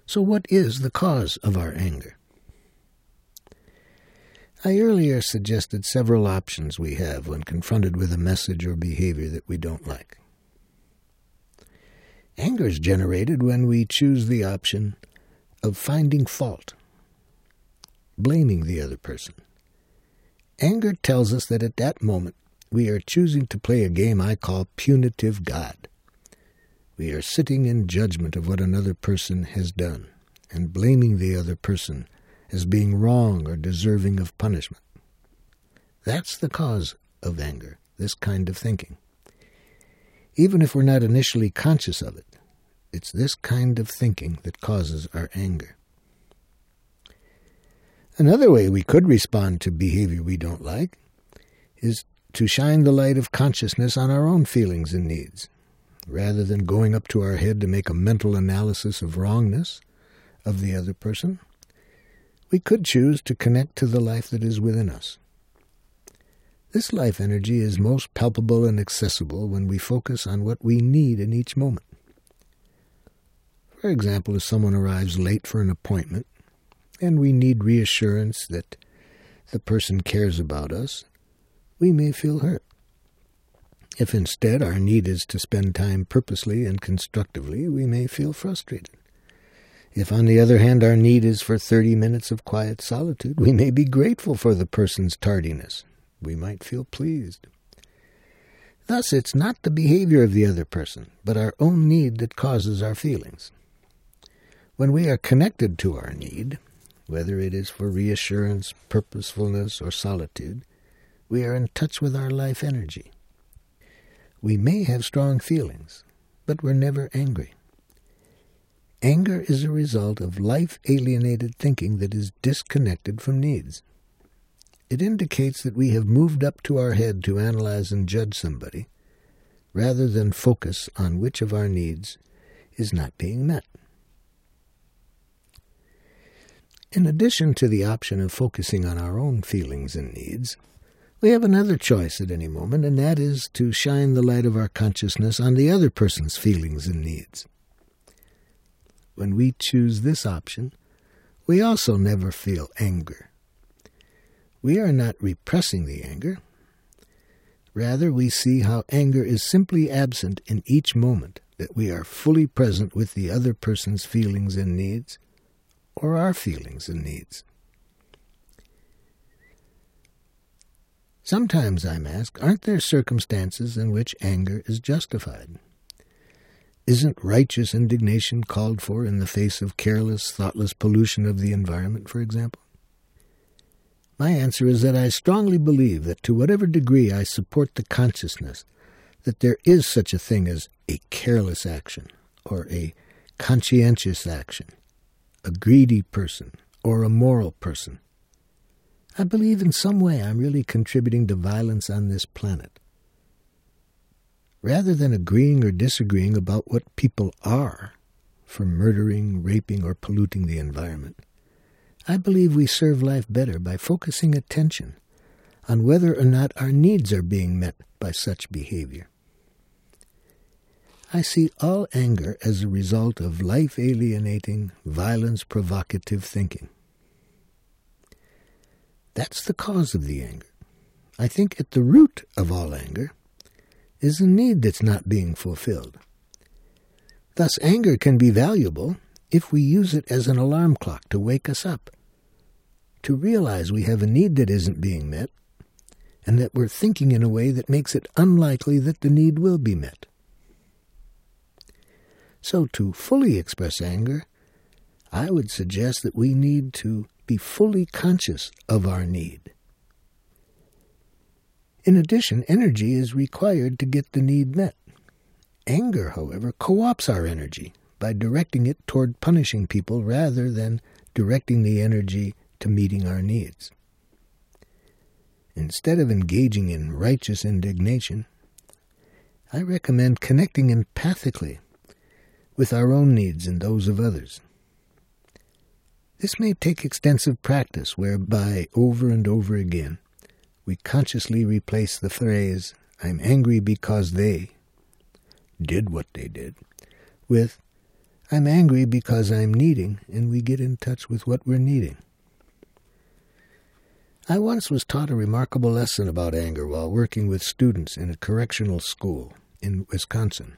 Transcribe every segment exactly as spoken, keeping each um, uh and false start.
So what is the cause of our anger? I earlier suggested several options we have when confronted with a message or behavior that we don't like. Anger is generated when we choose the option of finding fault, blaming the other person. Anger tells us that at that moment we are choosing to play a game I call punitive God. We are sitting in judgment of what another person has done and blaming the other person as being wrong or deserving of punishment. That's the cause of anger, this kind of thinking. Even if we're not initially conscious of it, it's this kind of thinking that causes our anger. Another way we could respond to behavior we don't like is to shine the light of consciousness on our own feelings and needs. Rather than going up to our head to make a mental analysis of wrongness of the other person, we could choose to connect to the life that is within us. This life energy is most palpable and accessible when we focus on what we need in each moment. For example, if someone arrives late for an appointment and we need reassurance that the person cares about us, we may feel hurt. If instead our need is to spend time purposely and constructively, we may feel frustrated. If, on the other hand, our need is for thirty minutes of quiet solitude, we may be grateful for the person's tardiness. We might feel pleased. Thus, it's not the behavior of the other person, but our own need that causes our feelings. When we are connected to our need, whether it is for reassurance, purposefulness, or solitude, we are in touch with our life energy. We may have strong feelings, but we're never angry. Anger is a result of life-alienated thinking that is disconnected from needs. It indicates that we have moved up to our head to analyze and judge somebody, rather than focus on which of our needs is not being met. In addition to the option of focusing on our own feelings and needs, we have another choice at any moment, and that is to shine the light of our consciousness on the other person's feelings and needs. When we choose this option, we also never feel anger. We are not repressing the anger. Rather, we see how anger is simply absent in each moment, that we are fully present with the other person's feelings and needs, or our feelings and needs. Sometimes I'm asked, aren't there circumstances in which anger is justified? Isn't righteous indignation called for in the face of careless, thoughtless pollution of the environment, for example? My answer is that I strongly believe that to whatever degree I support the consciousness that there is such a thing as a careless action, or a conscientious action, a greedy person, or a moral person, I believe in some way I'm really contributing to violence on this planet. Rather than agreeing or disagreeing about what people are for murdering, raping, or polluting the environment, I believe we serve life better by focusing attention on whether or not our needs are being met by such behavior. I see all anger as a result of life-alienating, violence-provocative thinking. That's the cause of the anger. I think at the root of all anger is a need that's not being fulfilled. Thus, anger can be valuable if we use it as an alarm clock to wake us up, to realize we have a need that isn't being met, and that we're thinking in a way that makes it unlikely that the need will be met. So to fully express anger, I would suggest that we need to be fully conscious of our need. In addition, energy is required to get the need met. Anger, however, co-opts our energy by directing it toward punishing people rather than directing the energy to meeting our needs. Instead of engaging in righteous indignation, I recommend connecting empathically with our own needs and those of others. This may take extensive practice, whereby over and over again we consciously replace the phrase, "I'm angry because they did what they did," with, I'm angry because I'm needing, and we get in touch with what we're needing. I once was taught a remarkable lesson about anger while working with students in a correctional school in Wisconsin.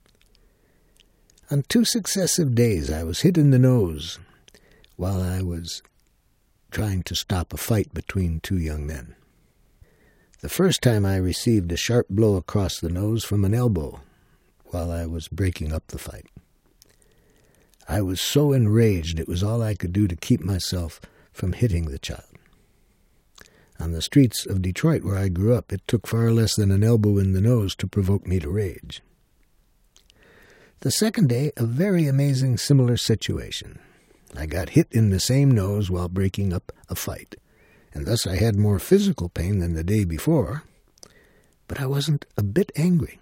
On two successive days, I was hit in the nose while I was trying to stop a fight between two young men. The first time I received a sharp blow across the nose from an elbow while I was breaking up the fight. I was so enraged it was all I could do to keep myself from hitting the child. On the streets of Detroit, where I grew up, it took far less than an elbow in the nose to provoke me to rage. The second day, a very amazing similar situation. I got hit in the same nose while breaking up a fight, and thus I had more physical pain than the day before, but I wasn't a bit angry.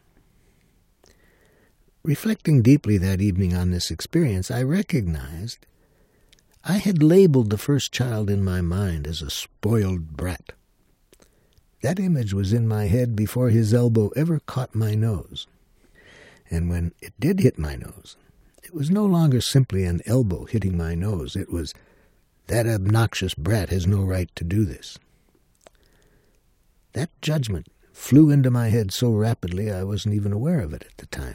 Reflecting deeply that evening on this experience, I recognized I had labeled the first child in my mind as a spoiled brat. That image was in my head before his elbow ever caught my nose. And when it did hit my nose, it was no longer simply an elbow hitting my nose. It was, that obnoxious brat has no right to do this. That judgment flew into my head so rapidly I wasn't even aware of it at the time.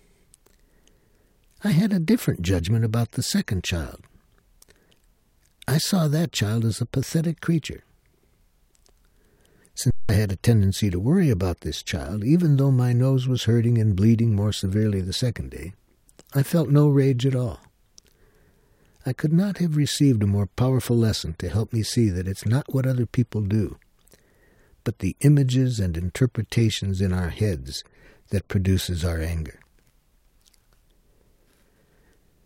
I had a different judgment about the second child. I saw that child as a pathetic creature. Since I had a tendency to worry about this child, even though my nose was hurting and bleeding more severely the second day, I felt no rage at all. I could not have received a more powerful lesson to help me see that it's not what other people do, but the images and interpretations in our heads that produces our anger.